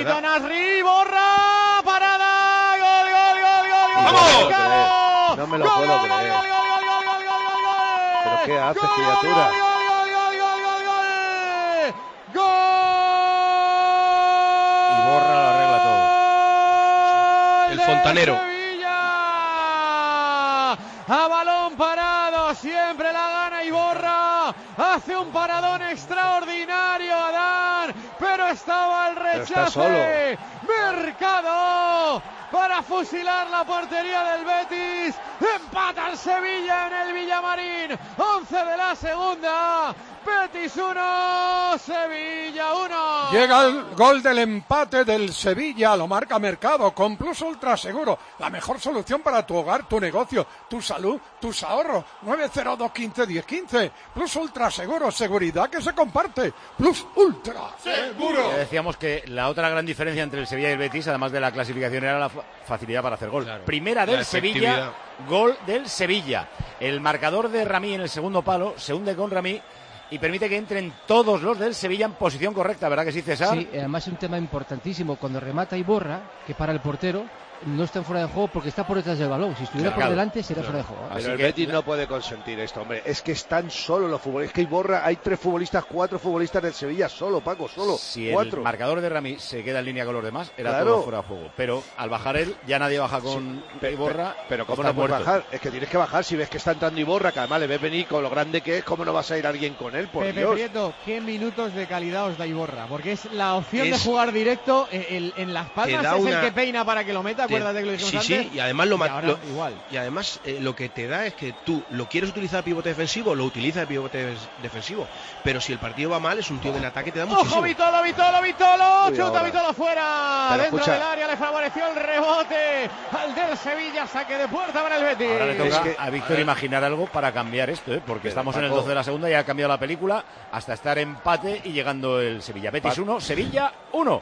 Necesita Nasri, Iborra, parada, gol. ¡Vamos! No me lo puedo creer. ¿Pero qué haces, criatura? ¡Gol! Iborra lo arregla todo. El fontanero. A balón parado, siempre la gana Iborra, hace un paradón extraordinario Adán, pero estaba el rechace, Mercado para fusilar la portería del Betis, empata el Sevilla en el Villamarín, 11 de la segunda, Betis 1, Sevilla 1. Llega el gol del empate del Sevilla, lo marca Mercado con Plus Ultra Seguro, la mejor solución para tu hogar, tu negocio, tu salud, tus ahorros. 902151015. Plus Ultra Seguro, seguridad que se comparte. Plus Ultra Seguro. Ya decíamos que la otra gran diferencia entre el Sevilla y el Betis, además de la clasificación, era la facilidad para hacer gol. Claro. Primera del Sevilla, gol del Sevilla. El marcador de Ramí en el segundo palo se hunde con Ramí y permite que entren todos los del Sevilla en posición correcta, ¿verdad que sí, César? Sí, además es un tema importantísimo. Cuando remata Iborra, que para el portero, no está en fuera de juego porque está por detrás del balón. Si estuviera por delante, sería fuera de juego. Pero el Betis no puede consentir esto, hombre. Es que están solo los futbolistas. Es que Iborra, hay 4 futbolistas del Sevilla solo, Paco, solo. Si 4. el marcador de Ramí se queda en línea con los demás, era todo fuera de juego. Pero al bajar él, ya nadie baja con Iborra. Pero ¿cómo no puedes bajar? Es que tienes que bajar si ves que está entrando Iborra, que además le ves venir con lo grande que es. ¿Cómo no vas a ir alguien con él? Por Pepe Dios. Prieto, ¿qué minutos de calidad os da Iborra? Porque es la opción de jugar directo en Las Palmas, es el que peina para que lo meta, acuérdate que lo dijimos antes. Sí, y además igual. Y además lo que te da es que tú lo quieres utilizar de pivote defensivo, lo utilizas de pivote defensivo, pero si el partido va mal es un tío que en ataque te da muchísimo. ¡Ojo, Vitolo! Chuta Vitolo fuera, pero dentro escucha, del área, le favoreció el rebote al del Sevilla, saque de puerta para el Betis. Ahora le toca a Víctor imaginar algo para cambiar esto, porque estamos en el 12 de la segunda y ha cambiado la película hasta estar empate y llegando el Sevilla. Betis 1, Sevilla 1.